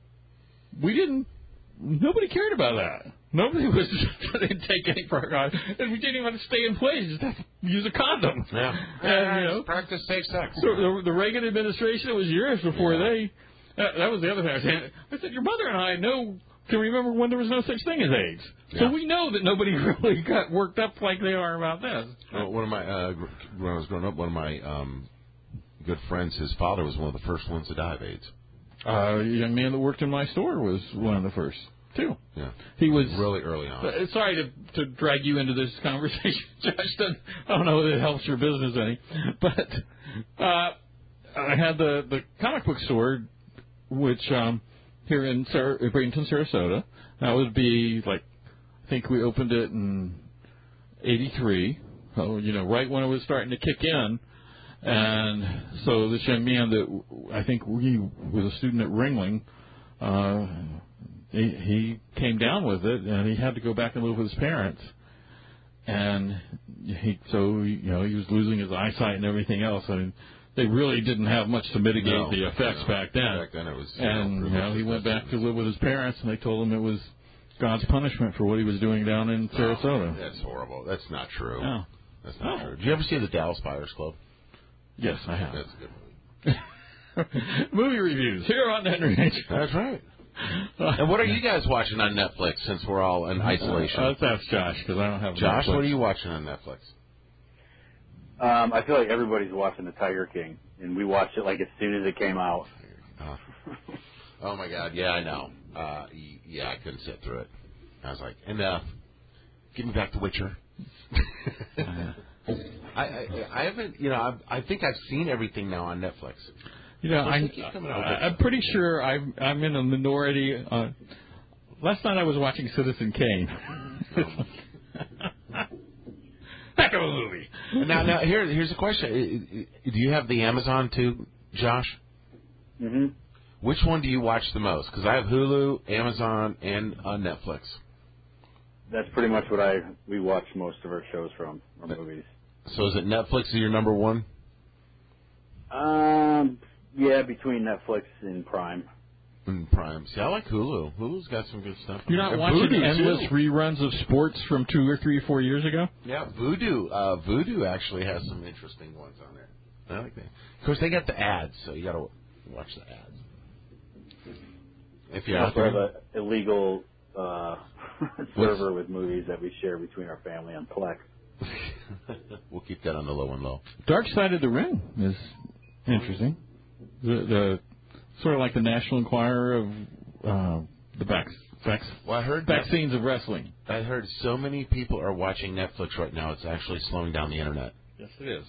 Speaker 3: nobody cared about that. Nobody was didn't take any progress, and we didn't even have to stay in place. Just have to use a condom.
Speaker 4: Yeah, and practice safe sex.
Speaker 3: So the Reagan administration, it was years before they. That was the other thing I said. Your mother and I can remember when there was no such thing as AIDS. Yeah. So we know that nobody really got worked up like they are about this.
Speaker 4: Well, when I was growing up, one of my good friends, his father was one of the first ones to die of AIDS.
Speaker 3: A young man that worked in my store was one of the first. Too.
Speaker 4: Yeah.
Speaker 3: He was
Speaker 4: really early on.
Speaker 3: Sorry to drag you into this conversation, Josh. I don't know if it helps your business any, but I had the comic book store, which here in Bradenton, Sarasota. That would be I think we opened it in '83. So right when it was starting to kick in, and so this young man that I think he was a student at Ringling. He came down with it, and he had to go back and live with his parents. And he was losing his eyesight and everything else. I mean, they really didn't have much to mitigate the effects back then.
Speaker 4: Back then it was,
Speaker 3: he went back to live with his parents, and they told him it was God's punishment for what he was doing down in Sarasota.
Speaker 4: That's horrible. That's not true.
Speaker 3: No.
Speaker 4: That's not true. Did you ever see the Dallas Buyers Club?
Speaker 3: Yes, I have.
Speaker 4: That's a good movie.
Speaker 3: Movie reviews here on the Henry H.
Speaker 4: That's right. And what are you guys watching on Netflix since we're all in isolation?
Speaker 3: Let's ask Josh, because I don't have
Speaker 4: Josh,
Speaker 3: Netflix.
Speaker 4: what are you watching on Netflix?
Speaker 5: I feel like everybody's watching The Tiger King, and we watched it as soon as it came out.
Speaker 4: Oh, my God. Yeah, I know. I couldn't sit through it. I was like, enough. Give me back The Witcher. I haven't, I think I've seen everything now on Netflix.
Speaker 3: I'm pretty sure I'm in a minority. Last night I was watching Citizen Kane. Heck of a movie.
Speaker 4: Now here's a question. Do you have the Amazon too, Josh?
Speaker 5: Mm-hmm.
Speaker 4: Which one do you watch the most? Because I have Hulu, Amazon, and Netflix.
Speaker 5: That's pretty much what we watch most of our shows from, our movies.
Speaker 4: So is it Netflix is your number one?
Speaker 5: Yeah, between Netflix and Prime.
Speaker 4: Prime. See, I like Hulu. Hulu's got some good stuff.
Speaker 3: You're not watching endless reruns of sports from 2 or 3 or 4 years ago?
Speaker 4: Yeah, Vudu actually has some interesting ones on there. I like that. Of course, they got the ads, so you got to watch the ads. If you're
Speaker 5: We
Speaker 4: out
Speaker 5: also have
Speaker 4: there.
Speaker 5: an illegal server with movies that we share between our family on Plex.
Speaker 4: We'll keep that on the low and low.
Speaker 3: Dark Side of the Ring is interesting. The sort of like the National Enquirer of the
Speaker 4: Well, I heard
Speaker 3: vaccines of wrestling.
Speaker 4: I heard so many people are watching Netflix right now. It's actually slowing down the internet.
Speaker 3: Yes, it is.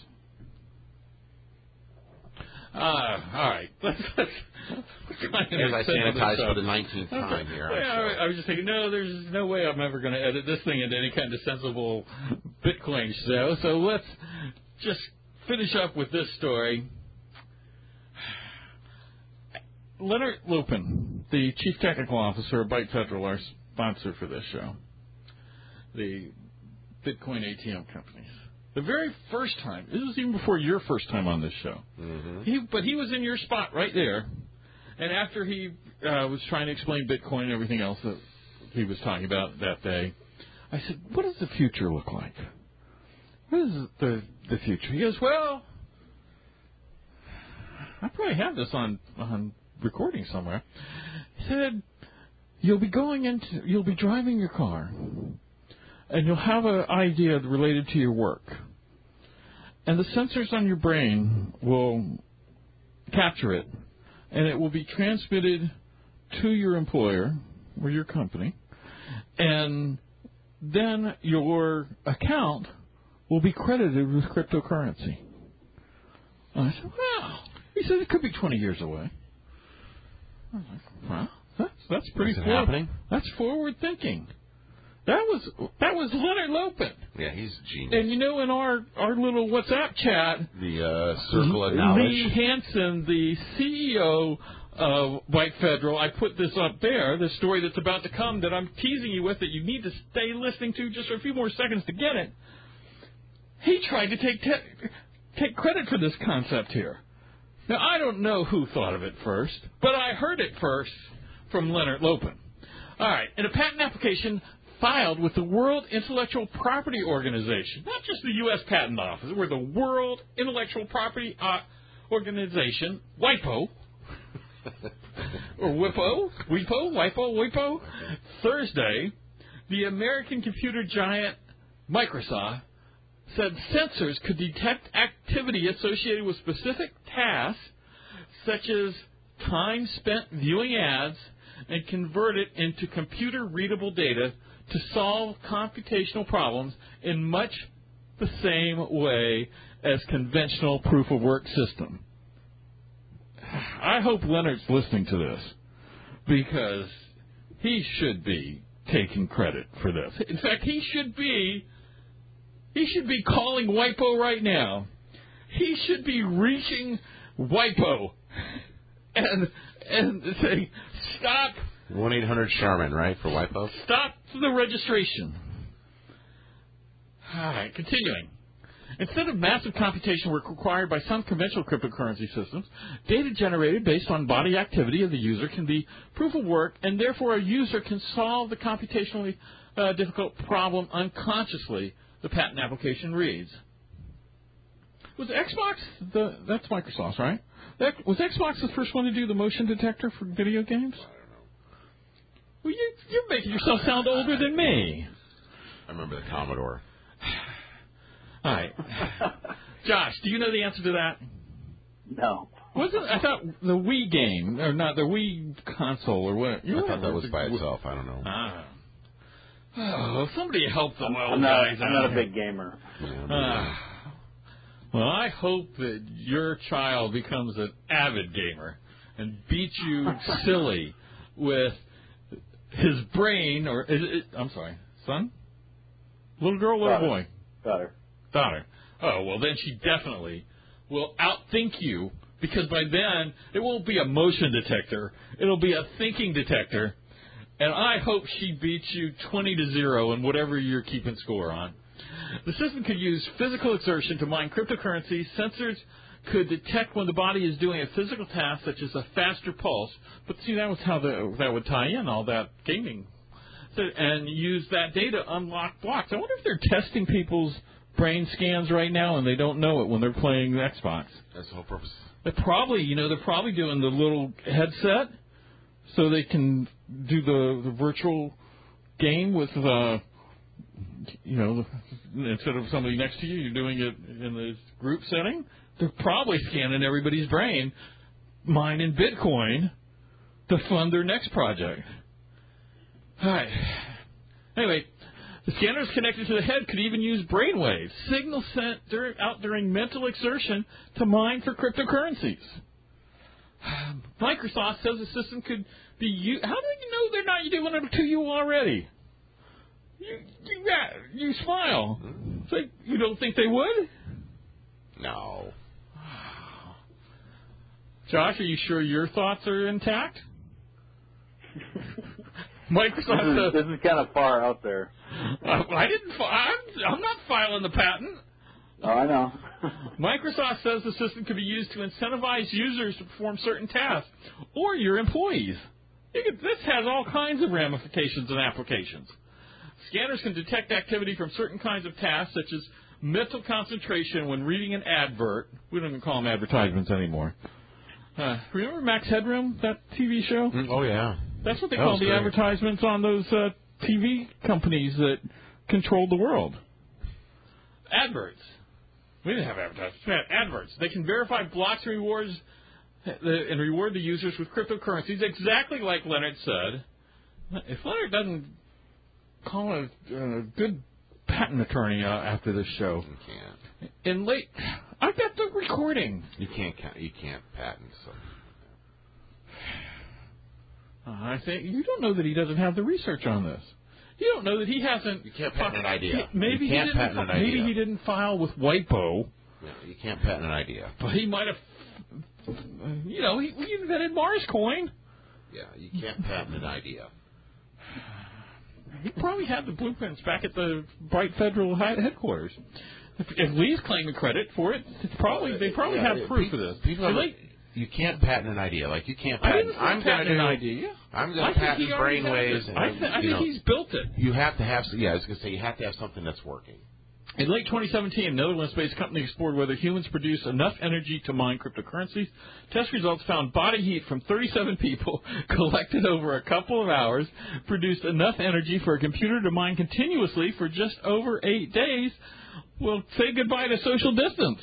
Speaker 3: All right. Let's
Speaker 4: As I sanitize for the 19th time here.
Speaker 3: I was just thinking, no, there's no way I'm ever going to edit this thing into any kind of sensible Bitcoin show. So let's just finish up with this story. Leonard Lupin, the Chief Technical Officer of Byte Federal, our sponsor for this show, the Bitcoin ATM companies. The very first time, this was even before your first time on this show, but he was in your spot right there, and after he was trying to explain Bitcoin and everything else that he was talking about that day, I said, what does the future look like? What is the future? He goes, well, I probably have this on recording somewhere. He said, you'll be driving your car, and you'll have an idea related to your work. And the sensors on your brain will capture it, and it will be transmitted to your employer or your company, and then your account will be credited with cryptocurrency. And I said, wow. He said, it could be 20 years away. I was like, wow, that's pretty
Speaker 4: Is it happening?
Speaker 3: That's forward thinking. That was Leonard Lopin.
Speaker 4: Yeah, he's genius.
Speaker 3: And in our little WhatsApp chat,
Speaker 4: The Circle of Knowledge.
Speaker 3: Lee Hansen, the CEO of Byte Federal, I put this up there, the story that's about to come that I'm teasing you with that you need to stay listening to just for a few more seconds to get it. He tried to take credit for this concept here. Now, I don't know who thought of it first, but I heard it first from Leonard Lopin. All right, in a patent application filed with the World Intellectual Property Organization, not just the U.S. Patent Office, we're the World Intellectual Property Organization, WIPO, or WIPO, Thursday, the American computer giant Microsoft said sensors could detect activity associated with specific tasks, such as time spent viewing ads, and convert it into computer-readable data to solve computational problems in much the same way as conventional proof-of-work system. I hope Leonard's listening to this, because he should be taking credit for this. In fact, he should be calling WIPO right now. He should be reaching WIPO and saying, stop.
Speaker 4: 1-800-SHARMAN, right, for WIPO?
Speaker 3: Stop the registration. All right, continuing. Instead of massive computation work required by some conventional cryptocurrency systems, data generated based on body activity of the user can be proof of work, and therefore a user can solve the computationally difficult problem unconsciously, the patent application reads. Was Xbox, that's Microsoft, right? Was Xbox the first one to do the motion detector for video games?
Speaker 4: I don't know.
Speaker 3: Well, you're making yourself sound older than me.
Speaker 4: I remember the Commodore.
Speaker 3: All right. Josh, do you know the answer to that?
Speaker 5: No.
Speaker 3: Wasn't I thought the Wii game, or not, the Wii console, or what?
Speaker 4: I thought that was by itself. I don't know.
Speaker 3: Oh, somebody help the well
Speaker 5: I'm
Speaker 3: guys
Speaker 5: not
Speaker 3: out
Speaker 5: a big gamer.
Speaker 3: Well, I hope that your child becomes an avid gamer and beats you silly with his brain, or I'm sorry, son? Little girl, little boy? Daughter. Oh, well, then she definitely will outthink you, because by then it won't be a motion detector. It'll be a thinking detector. And I hope she beats you 20-0 in whatever you're keeping score on. The system could use physical exertion to mine cryptocurrency. Sensors could detect when the body is doing a physical task, such as a faster pulse. But see, that was how that would tie in all that gaming. And use that data to unlock blocks. I wonder if they're testing people's brain scans right now and they don't know it when they're playing Xbox.
Speaker 4: That's the whole purpose.
Speaker 3: They're probably doing the little headset so they can do the virtual game with, instead of somebody next to you, you're doing it in the group setting. They're probably scanning everybody's brain, mining Bitcoin to fund their next project. All right. Anyway, the scanners connected to the head could even use brainwaves, signals sent out during mental exertion to mine for cryptocurrencies. Microsoft says the system could be used. How do you know they're not doing it to you already? You smile. So you don't think they would?
Speaker 4: No.
Speaker 3: Josh, are you sure your thoughts are intact? Microsoft
Speaker 5: This is kind of far out there.
Speaker 3: I'm not filing the patent.
Speaker 5: Oh, I know.
Speaker 3: Microsoft says the system could be used to incentivize users to perform certain tasks, or your employees. This has all kinds of ramifications and applications. Scanners can detect activity from certain kinds of tasks, such as mental concentration when reading an advert. We don't even call them advertisements anymore. Remember Max Headroom, that TV show?
Speaker 4: Oh, yeah.
Speaker 3: That's what they call the advertisements on those TV companies that controlled the world. Adverts. We didn't have advertisements. We had adverts. They can verify blocks and rewards and reward the users with cryptocurrencies, exactly like Leonard said. If Leonard doesn't call a good patent attorney after this show.
Speaker 4: You can't.
Speaker 3: I've got the recording.
Speaker 4: You can't patent something.
Speaker 3: I think you don't know that he doesn't have the research on this. You don't know that he hasn't.
Speaker 4: You can't patent an idea.
Speaker 3: Maybe
Speaker 4: you can't patent an idea.
Speaker 3: Maybe he didn't file with WIPO.
Speaker 4: Yeah, you can't patent an idea.
Speaker 3: But he might have. He invented Mars Coin.
Speaker 4: Yeah, you can't patent an idea.
Speaker 3: He probably had the blueprints back at the Bright Federal headquarters. If Lee's claiming credit for it, they probably have proof of this.
Speaker 4: You can't patent an idea. Like you can't patent.
Speaker 3: I'm going to patent an idea.
Speaker 4: I'm going to patent brainwaves.
Speaker 3: I think he's built it.
Speaker 4: You have to have. Yeah, I was going to say you have to have something that's working.
Speaker 3: In late 2017, a Netherlands-based company explored whether humans produce enough energy to mine cryptocurrencies. Test results found body heat from 37 people collected over a couple of hours produced enough energy for a computer to mine continuously for just over 8 days. Well, say goodbye to social distance.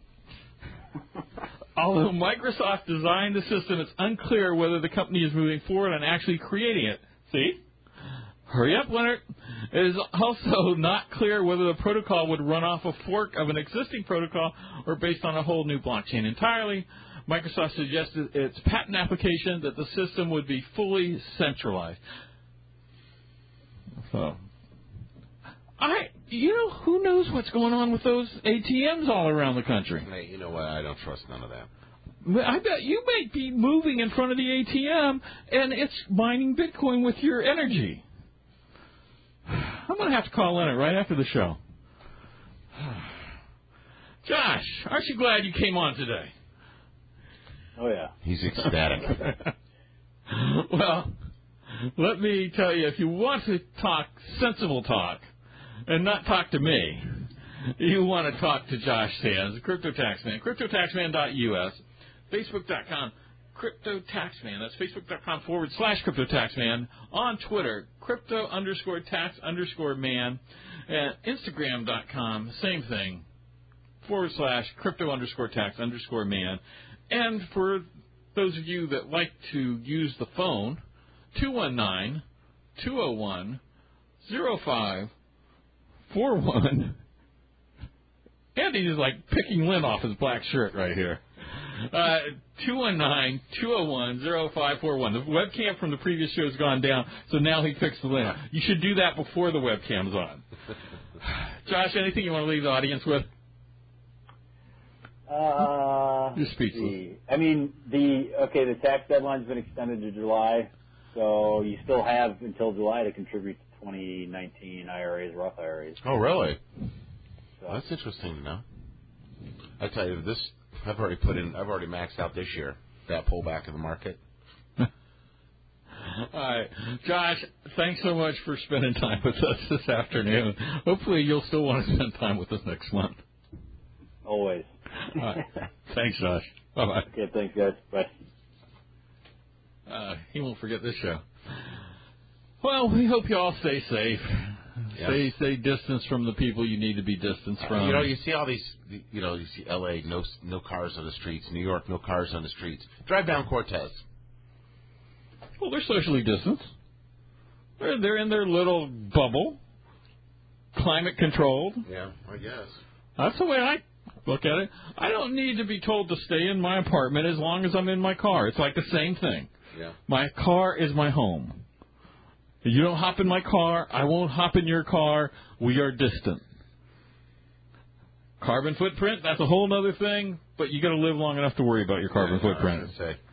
Speaker 3: Although Microsoft designed the system, it's unclear whether the company is moving forward on actually creating it. See? Hurry up, Leonard. It is also not clear whether the protocol would run off a fork of an existing protocol or based on a whole new blockchain entirely. Microsoft suggested its patent application that the system would be fully centralized. So, who knows what's going on with those ATMs all around the country?
Speaker 4: Hey, you know what? I don't trust none of that.
Speaker 3: I bet you might be moving in front of the ATM, and it's mining Bitcoin with your energy. I'm going to have to call Leonard right after the show. Josh, aren't you glad you came on today?
Speaker 5: Oh, yeah.
Speaker 4: He's ecstatic.
Speaker 3: Well, let me tell you, if you want to talk sensible talk and not talk to me, you want to talk to Josh Sands, the Crypto Taxman, CryptoTaxman.us, Facebook.com, CryptoTaxman. That's Facebook.com/CryptoTaxman. On Twitter, Crypto_tax_man. And Instagram.com, same thing, /Crypto_tax_man. And for those of you that like to use the phone, 219-201-0541. Andy is like picking lint off his black shirt right here. 219-201-0541. The webcam from the previous show has gone down, so now he fixed the lint. You should do that before the webcam's on. Josh, anything you want to leave the audience with? You're speechless.
Speaker 5: I mean, the tax deadline's been extended to July, so you still have until July to contribute to 2019 IRAs, Roth IRAs.
Speaker 4: Oh, really?
Speaker 5: So.
Speaker 4: That's interesting to know. I tell you, I've already maxed out this year, that pullback in the market.
Speaker 3: All right. Josh, thanks so much for spending time with us this afternoon. Hopefully you'll still want to spend time with us next month.
Speaker 5: Always.
Speaker 3: All right. Thanks, Josh. Bye-bye.
Speaker 5: Okay, thanks, guys. Bye.
Speaker 3: He won't forget this show. Well, we hope you all stay safe.
Speaker 4: Yes.
Speaker 3: Stay distanced from the people you need to be distanced from.
Speaker 4: You see all these, you see L.A., no cars on the streets. New York, no cars on the streets. Drive down Cortez.
Speaker 3: Well, they're socially distanced. They're in their little bubble, climate controlled.
Speaker 4: Yeah, I guess.
Speaker 3: That's the way I look at it. I don't need to be told to stay in my apartment as long as I'm in my car. It's like the same thing.
Speaker 4: Yeah.
Speaker 3: My car is my home. You don't hop in my car. I won't hop in your car. We are distant. Carbon footprint, that's a whole other thing, but you got to live long enough to worry about your carbon footprint.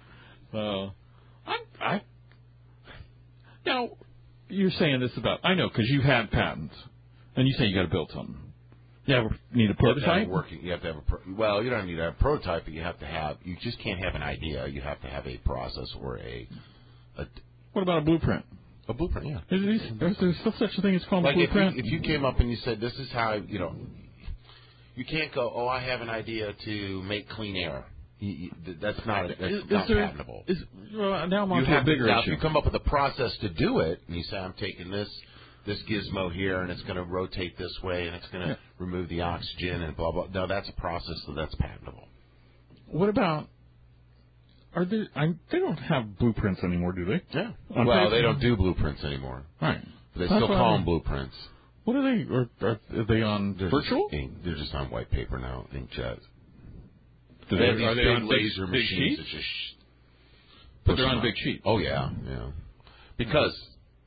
Speaker 3: Now, you're saying this about, I know, because you had patents, and you say you got to build something. You need a prototype?
Speaker 4: You have to have you don't need to have a prototype, but you just can't have an idea. You have to have a process or
Speaker 3: What about a blueprint?
Speaker 4: A blueprint, yeah.
Speaker 3: Is there still such a thing as called a blueprint?
Speaker 4: If you came up and you said, this is how, you can't go, I have an idea to make clean air. That's not patentable.
Speaker 3: Now I'm on to a bigger issue.
Speaker 4: If you come up with a process to do it, and you say, I'm taking this gizmo here, and it's going to rotate this way, and it's going to remove the oxygen, and blah, blah. No, that's a process, so that's patentable.
Speaker 3: What about, they don't have blueprints anymore, do they?
Speaker 4: Yeah. Well, they don't do blueprints anymore.
Speaker 3: Right.
Speaker 4: But they still call them blueprints.
Speaker 3: What are they? Are they on virtual?
Speaker 4: They're just on white paper now, inkjet.
Speaker 3: Are they on
Speaker 4: laser
Speaker 3: big
Speaker 4: machines?
Speaker 3: Sheets? But they're on big sheets.
Speaker 4: Oh yeah. Because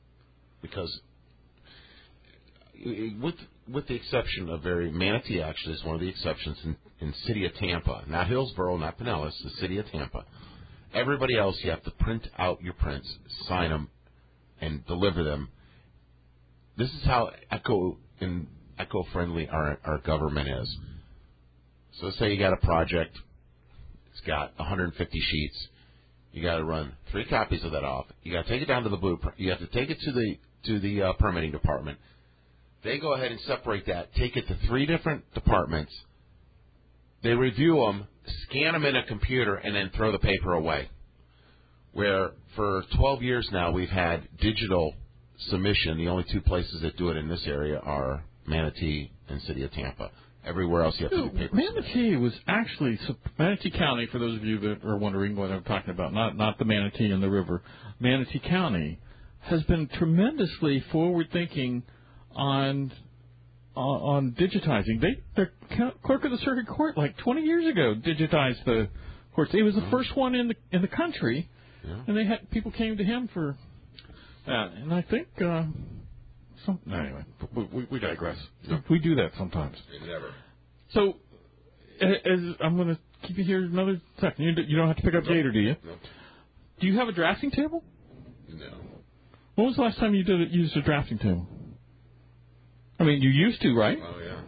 Speaker 4: with the exception of Manatee actually is one of the exceptions in city of Tampa, not Hillsborough, not Pinellas, the city of Tampa. Everybody else, you have to print out your prints, sign them, and deliver them. This is how eco-friendly our government is. So say you got a project, it's got 150 sheets. You got to run 3 copies of that off. You got to take it down to the blueprint. You have to take it to the permitting department. They go ahead and separate that, take it to 3 different departments. They review them, scan them in a computer, and then throw the paper away. Where for 12 years now we've had digital submission. The only 2 places that do it in this area are Manatee and City of Tampa. Everywhere else you have to do paper
Speaker 3: Manatee was actually Manatee County. For those of you that are wondering what I'm talking about, not the Manatee in the river. Manatee County has been tremendously forward-thinking on digitizing. The clerk of the circuit court, like 20 years ago, digitized the courts. It was the first one in the country, and they had people came to him for that. And I think anyway, we digress. No. We do that sometimes.
Speaker 4: Never.
Speaker 3: So, I'm going to keep you here another second. You don't have to pick up Gator, do you?
Speaker 4: No.
Speaker 3: Do you have a drafting table?
Speaker 4: No.
Speaker 3: When was the last time you used a drafting table? I mean, you used to, right?
Speaker 4: Oh, yeah.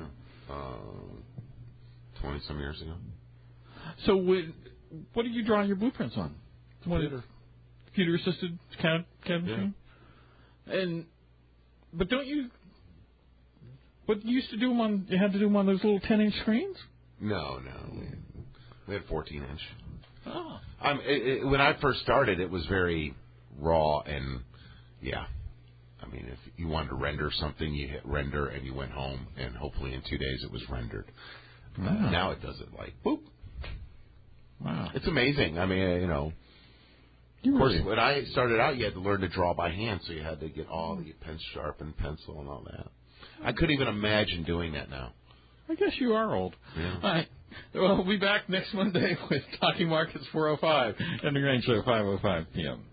Speaker 4: 20-some years ago.
Speaker 3: So what do you draw your blueprints on? Computer-assisted CAD machine? But don't you... But you used to do them on... You had to do them on those little 10-inch screens?
Speaker 4: No. We had 14-inch.
Speaker 3: Oh.
Speaker 4: When I first started, it was very raw and, yeah. I mean, if you wanted to render something, you hit render and you went home, and hopefully in 2 days it was rendered.
Speaker 3: Wow.
Speaker 4: Now it does it like, boop.
Speaker 3: Wow.
Speaker 4: It's amazing. I mean, of course, when I started out, you had to learn to draw by hand, so you had to get all the sharpened pencil and all that. I couldn't even imagine doing that now.
Speaker 3: I guess you are old.
Speaker 4: Yeah.
Speaker 3: All right. Well, we'll be back next Monday with Talking Markets 405 and the Grain Show 5:05 p.m.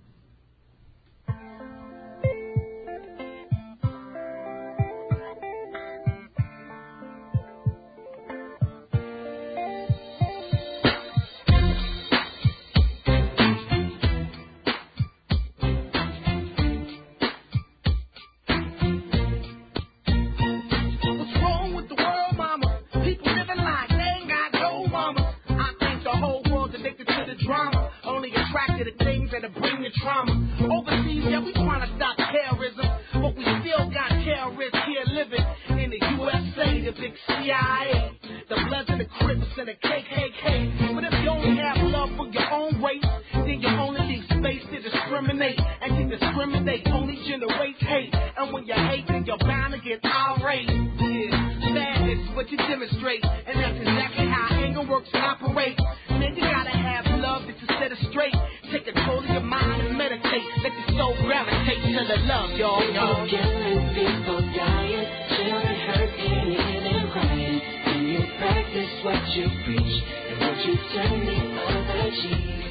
Speaker 2: But if you only have love for your own race, then you only leave space They only generate hate, and when you hate, then you're bound to get irate. Yeah, sadness is what you demonstrate, and that's exactly how anger works and operates. Man, you gotta have love that you set it straight. Take control of your mind and meditate. Let your soul gravitate to the love, y'all.
Speaker 6: People killing, people dying, children hurt, pain, and crying. When you practice what you preach, and what you turn the other cheek.